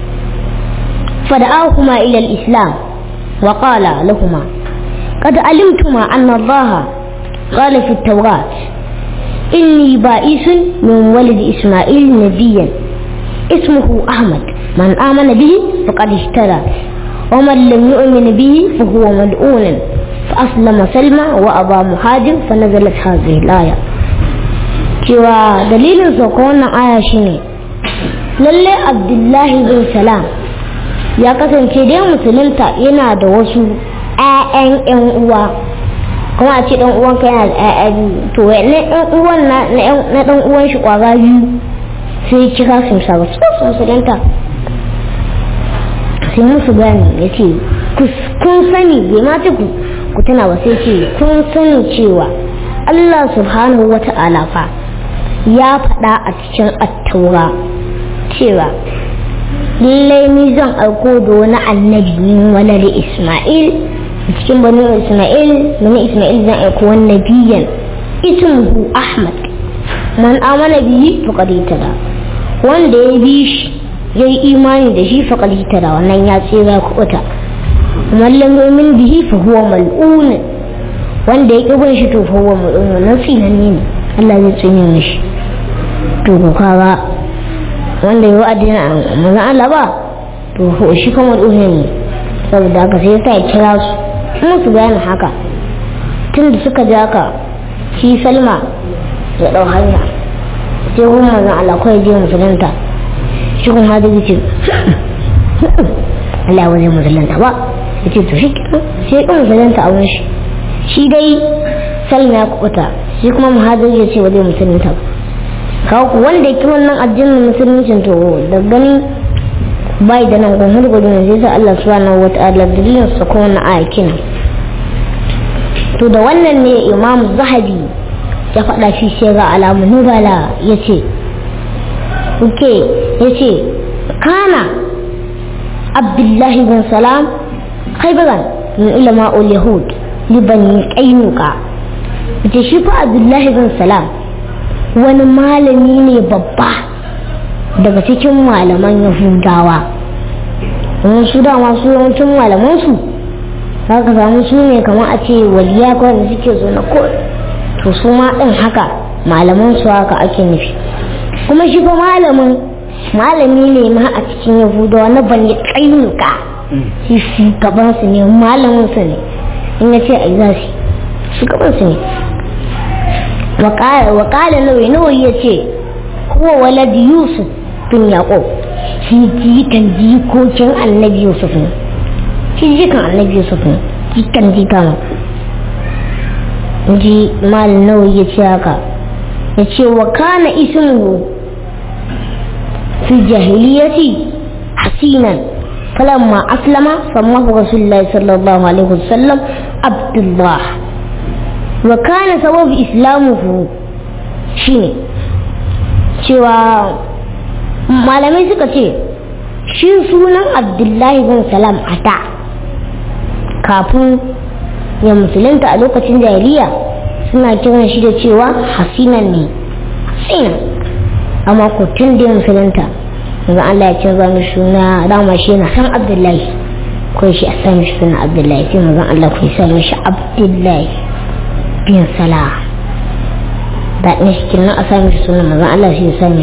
S1: فدعاهما إلى الإسلام وقال لهما قد علمتما أن الله قال في التوراة إني بائس من ولد إسماعيل نبيا اسمه أحمد من آمن به فقد اهتدى ومن لم يؤمن به فهو ملعون فأسلم سلمى وأبى مهاجر فنزلت هذه الآية. cewa dalilin sauka wannan aya shine lalle Abdullahi bin Salam ya kasance dai musulunta yana da wasu ƴaƴan ƴan uwa, kuma a ce dan uwan ka yana da ƴaƴa biyu, to wannan ɗan uwan na dan uwan shi kwara biyu sai kira su sa su musulunta sai musu gani yace kun sani bai ma ce ku tana ba, sai ce kun sani cewa Allah subhanahu wata'ala fa ya faɗa a cikin at-taura cewa lallai ni zan aiko da wani annabi min walad Isma'il cikin bani Isma'il zan aiko wani nabiyan ismuhu Ahmad man amana bihi faqad ittaba, wanda ya bi shi yayi imani da shi faqad ittaba, wannan ya tsira kuɓuta. man lam yu'min bihi fa huwa mal'un, wanda ya kibin shi to fa huwa mal'un, nan tsinanne ne Allah zai tsine mishi. to ko kaga wanda ya addini manzon Allah ba to shi kuma mal'un ne, saboda haka sai ya kira su kuma su bayyana haka. tunda suka ji haka shi Salma ya dau hanya sai kuma manzon Allah kai je musulunta, shi kuma hada ce Allah ya wajen musulunta ba, yace to shi sai kuma musulunta a wurin shi dai Salma ya kubuta, shi kuma muhajir ya ce wajen musulunta. kawo wanda yake wannan addinin musuluncin to da gani bai da nan gun hudu ne sai sa Allah subhanahu wataala dalilin sa ko na ayakin. to da wannan ne Imam Zahabi ya faɗa shi sai ga alamun nubala yace kana Abdullah bin Salam khaybaran min ulama al-yahud li bani Qaynuqa. yace shi fa Abdullah bin Salam wani malami ne babba daga cikin malaman Yahudawa. wani su dama su yawancin malamansu za ka samu su ne kamar a ce waliya kawai da suke zo na ko, to su ma ɗin haka malamansu haka ake nufi. kuma shi fa malami ne ma a cikin Yahudawa na bani Qaynuqa, shi gabansu ne, malaminsu ne, in ya ce a yi za su gabansu ne. وقال نووي yace huwa walad Yusuf bin Yaqub, shi jikokin annabi Yusuf ne, jikan ji mal nawawi yace haka, yace wa kana ismuhu fi jahiliyyati hasinan falamma aslama sammahu rasulullahi sallallahu alaihi wasallam Abdullah. wa kana sababu islamuhu shine cewa malamai suka ce shi sunan Abdullahi bin Salam a da kafin ya musulunta a lokacin jahiliya suna kiran shi da cewa hasinan ne, amma ko tun da ya musulunta yanzu Allah ya canza mishi suna, dama shi na san Abdullahi ko shi a sa mishi suna Abdullahi, sai manzon Allah ko ya sa mishi Abdullahi bin Salam. da ne shi kenan a sami shi sunan manzon Allah shi ya sami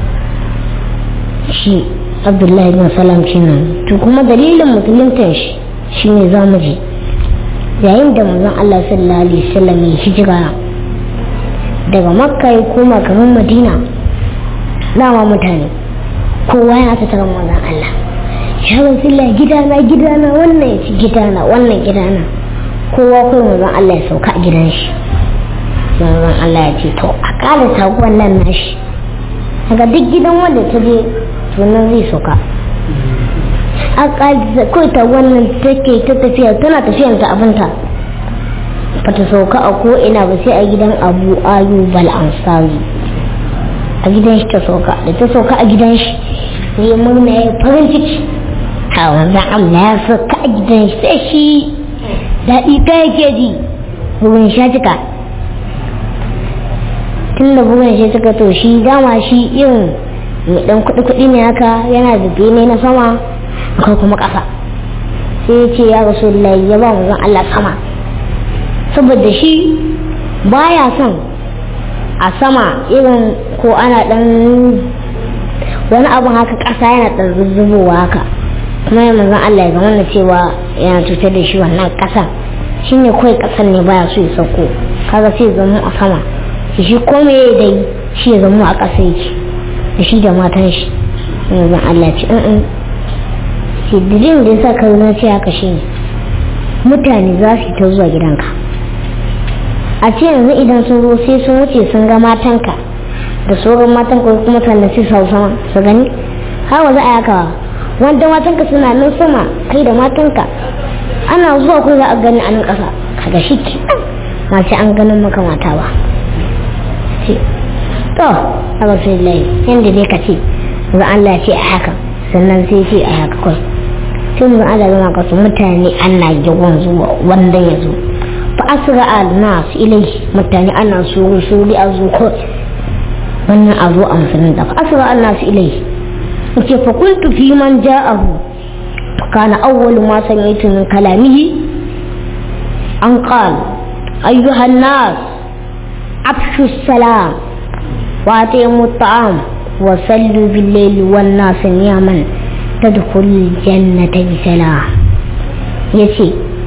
S1: shi Abdullahi bin Salam kenan. to kuma dalilin musulunta shi shine zamu ji yayin da manzon Allah sallallahu alaihi wasallam ya hijira daga Makka ya koma garin Madina, dama mutane kowa yana ta taron manzon Allah, ya Rasulullah gidana wannan ya ci gidana wannan gidana, kowa kai manzon Allah ya sauka a gidan shi. manzon Allah ya ce to a ƙara taguwan nan nashi, daga duk gidan wanda ta je to nan zai sauka. a ƙara kai taguwan nan take ta tafiya, tana tafiyan ta abinta ba ta sauka a ko ina ba sai a gidan Abu Ayyub al-Ansari. a gidan shi ta sauka, da ta sauka a gidan shi sai murna ya farin ciki, ha manzon Allah ya sauka a gidan shi, sai shi daɗi ta yake ji, bugun sha cika. tun da bugun shi suka to shi dama shi irin mai dan kuɗi ne haka, yana da bene na sama akwai kuma ƙasa. sai ya ce ya Rasulullahi ya ba manzon Allah sama, saboda shi baya son a sama irin ko ana dan wani abun haka ƙasa yana dan zuzzubowa haka, kuma ya manzon Allah ya zama cewa yana cutar da shi wannan ƙasan, shine kawai ƙasan ne baya so ya sauko, kaga sai zama a sama shi kome ya dai shi ya zama a ƙasa yake da shi da matan shi. manzon Allah ce shi dalilin da yasa ka na ce haka shine mutane za su ta zuwa gidanka, a ce yanzu idan sun zo sai sun wuce sun ga matanka da sauran matanka kuma sannan sai sau sama su gani, har wa za a yaka wanda matanka suna nan sama kai da matanka ana zuwa ko za a gani a nan ƙasa, kaga shi ke ma sai an ganin maka mata ba. to a Rasulullahi yadda dai ka ce za Allah ce a haka sannan sai ce a haka kawai sai mu Allah zama kasu mutane ana yawan zuwa wanda ya zo fa asra al-nas ilai, mutane ana suri a zo ko wannan a zo a musulun da fa asra al-nas ilai. ce fa kuntu fi man ja'ahu kana awwalu ma sami'tu min kalamihi an qala ayyuha an-nas afshu as-salam wa atimu at-ta'am wa sallu bil-layli wan-nas niyaman tadkhulul jannata bi salam. yace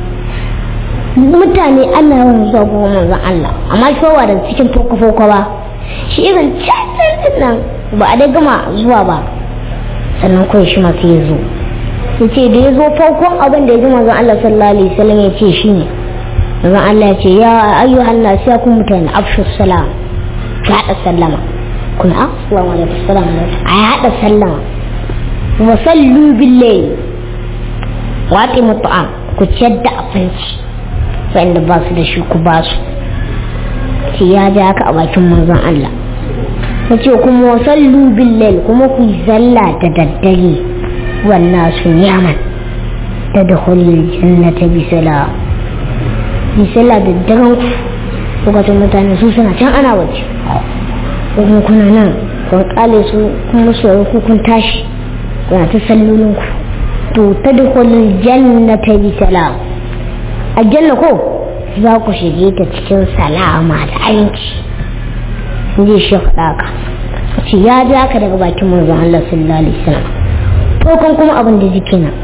S1: mutane ana yawan zuwa ga manzon Allah amma shi ba da cikin foko ba, shi irin cancan nan ba a dai gama zuwa ba sannan kawai shi masu ya zo yace da ya zo farkon abin da ya ji manzon Allah sallallahu alaihi wasallam ya ce shi ne manzon Allah ya ce ya ayyuhan nas ya kun mutane afshu salam, ka hada sallama kuna assalamu alaikum assalamu alaikum a hada sallama wa sallu bil-layl wa atimu at-ta'am, ku ciyar da abinci wanda ba su da shi ku ba su. ce ya ji haka a bakin manzon Allah. yace kuma sallu bil-layl, kuma ku zalla da daddare wannan su yaman tadkhulul jannata bi salam, bi salla da daren lokacin mutane su suna can ana waje kuma kuna nan kun kale su kun musu ku kun tashi kuna ta sallolin ku, to tadkhulul jannata bi salam, aljanna ko za ku shige ta cikin salama da aminci. zai shi faɗa ka ce ya ji haka daga bakin manzon Allah sallallahu alaihi wasallam. farkon kuma abin da jiki na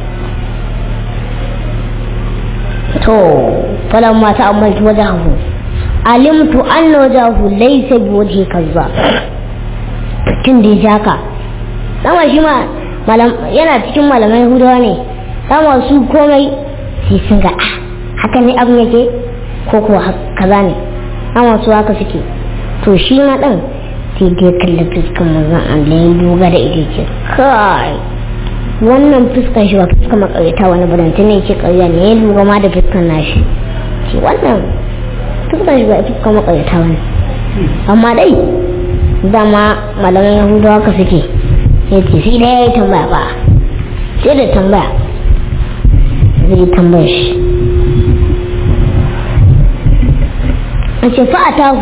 S1: to falamma ta'ammaltu wajahu alimtu anna wajahu laysa biwajhi kazzab. tun da ya haka dama shi ma yana cikin malamai Yahudawa ne, dama su komai sai sun ga haka ne abin yake ko kuwa kaza ne, dama su haka suke. to shi ma dan sai dai kalla fuskan manzon Allah ya duga da ita ce kai wannan fuskan shi ba fuskan makarita wani baranta ne yake ƙarya ne, ya duga ma da fuskan nashi ce wannan fuskan shi ba fuskan makarita wani. amma dai dama malaman Yahudawa ka suke, ya ce sai dai ya tambaya ba, sai da tambaya zai tambaya shi a ce fa'atahu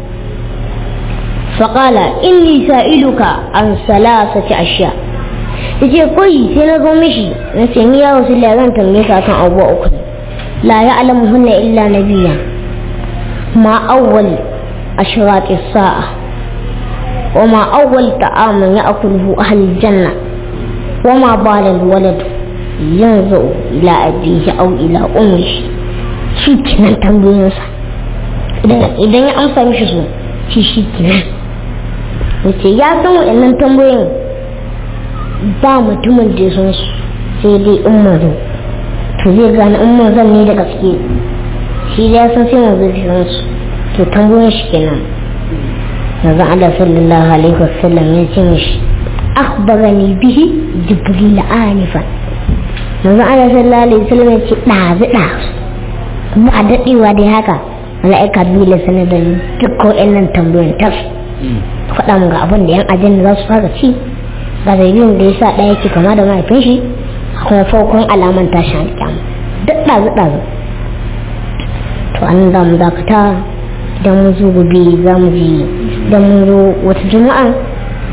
S1: faƙala inni sa'iluka an salasati ashiya. yace koyi sai na zo mishi na ce ni ya Rasulullah zan tambaye ka kan abubuwa uku la ya'lamuhunna illa nabiyya, ma awwal ashrati as-sa'a wa ma awwal ta'amun ya'kuluhu ahlul janna wa ma bala al-walad yanzu ila abihi aw ila ummihi. shi kenan tambayoyinsa idan ya amsa mishi su shi kenan. yace ya san waɗannan tambayoyin ba mutumin da ya san su sai dai in mazo, to zai gane in mazan ne da gaske, shi da ya san sai mazo zai san su, to tambayoyin shi kenan. yanzu Allah sallallahu alaihi wasallam ya ce mishi akhbarani bihi jibril anifa. yanzu Allah sallallahu alaihi wasallam ya ce ɗazu kuma a daɗewa dai haka mala'ika biyu da sanar da duk waɗannan tambayoyin tas faɗa mu ga abin da yan aljanna za su fara ci, ga zaibin da ya sa ɗaya yake kama da mahaifin shi, kuma farkon alaman tashin alƙiyama duk ɗazu. to an da mu dakata, idan mun zo gobe za mu ji, idan mun zo wata juma'a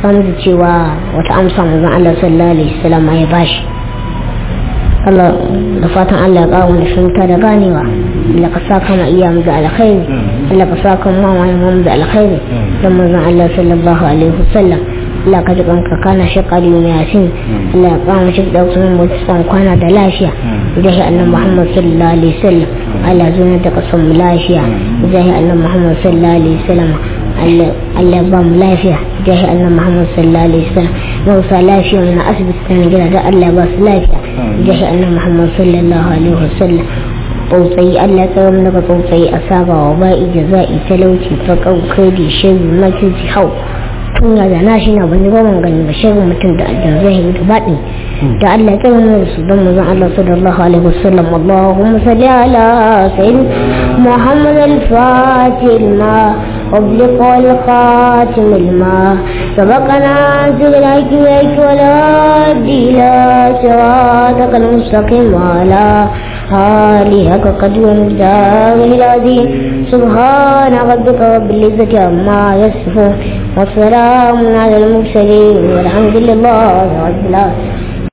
S1: samu da cewa wata amsa manzon Allah sallallahu alaihi wasallam ya bashi Allah da fatan Allah ya kawo mu shunta da ganewa Allah ka saka mu iya mu da alkhairi Allah ka saka mu mu da alkhairi dan manzon Allah sallallahu alaihi wasallam Allah ka ji kanka kana shakali mai yasin Allah ya kawo mu shi da kuma mu san kwana da lafiya idan annabi Muhammad sallallahu alaihi wasallam Allah zuwa da kasan mu lafiya idan annabi Muhammad sallallahu alaihi wasallam Allah ba mu lafiya jahi annabi Muhammad sallallahu alaihi wasallam marasa lafiya na asibiti na gida da Allah ba su lafiya jahi annabi Muhammad sallallahu alaihi wasallam tsautsayi Allah tsara mu daga tsautsayi asaba wa ba'i jaza'i talauci fakau kadi shehu makici hau tun ya da na shi na bani ba mun gani ba shehu mutum da aljan zai yi da baɗi da Allah tsara mu da su don manzon Allah sallallahu alaihi wasallam Allahumma salli ala sayyidina Muhammad al-Fatih ma أبلغ الخاتم الماء سبقنا سبلك إليك ولا إلى صراطك المستقيم وعلى آلهك قد ومقدار العظيم سبحان ربك رب العزة عما يصفون والسلام على المرسلين والحمد لله رب العالمين